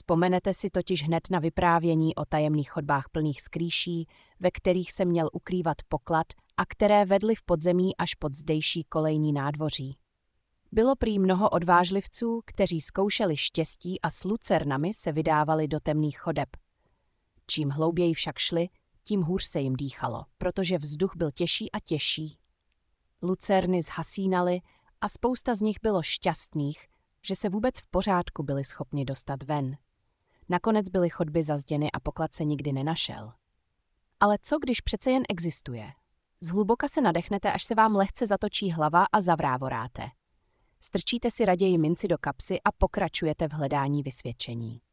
Vzpomenete si totiž hned na vyprávění o tajemných chodbách plných skrýší, ve kterých se měl ukrývat poklad a které vedly v podzemí až pod zdejší kolejní nádvoří. Bylo prý mnoho odvážlivců, kteří zkoušeli štěstí a s lucernami se vydávali do temných chodeb. Čím hlouběji však šli, tím hůř se jim dýchalo, protože vzduch byl těžší a těžší. Lucerny zhasínaly a spousta z nich bylo šťastných, že se vůbec v pořádku byli schopni dostat ven. Nakonec byly chodby zazděny a poklad se nikdy nenašel. Ale co, když přece jen existuje? Zhluboka se nadechnete, až se vám lehce zatočí hlava a zavrávoráte. Strčíte si raději minci do kapsy a pokračujete v hledání vysvědčení.